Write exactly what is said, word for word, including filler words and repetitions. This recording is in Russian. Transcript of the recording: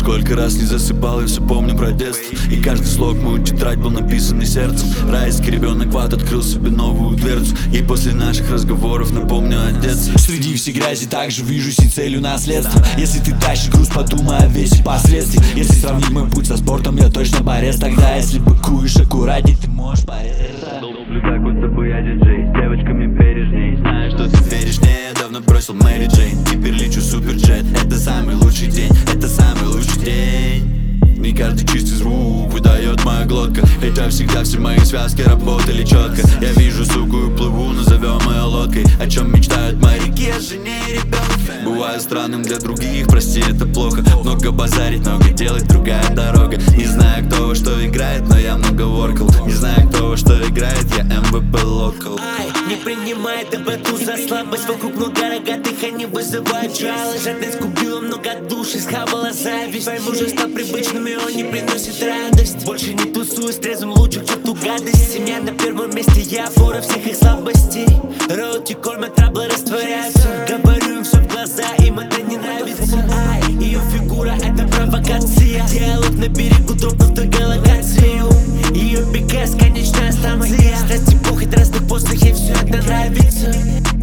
Сколько раз не засыпал, я все помню про детство. И каждый слог мою тетрадь был написанный сердцем. Райский ребенок в ад открыл себе новую дверцу. И после наших разговоров напомню одеться. Среди всей грязи также вижусь и целью наследства. Если ты тащишь груз, подумай о весе последствий. Если сравнить мой путь со спортом, я точно борец. Тогда если быкуешь аккуратней, ты можешь порезать. Долблю так, будто бы я диджей. С девочками бережней. Знаю, что ты веришь мне. Я давно бросил Мэри Джейн. Теперь лечу суперджет. Это самый лучший день. Это самый лучший день. Не каждый чистый звук выдает моя глотка. Хотя всегда все мои связки работали четко. Я вижу суку и плыву, назовем ее лодкой. О чем мечтают моряки, о жене и ребенке. Бываю странным для других, прости, это плохо. Много базарить, много делать, другая дорога. Не знаю, кто во что играет, но я много воркал. Не знаю, кто во что играет, я эм вэ пэ локал. Ай, не принимай табату за слабость. Вокруг много рогатых, они вызывают жалость. Жадность купила много душ и схавала зависть. Твои мужества привычными, он не приносит радость. Больше не тусуюсь трезвым, лучше черту гадость. Семья на первом месте, я фора всех их слабостей. Роути, кольма, траблы растворяются. Говорю им все в глаза, им это не нравится. Ай, ее фигура это провокация. Диалог на берегу, дропнув другую локацию. Ее пикэс, конечная станция. Страсти пухать разных после, ей все это нравится.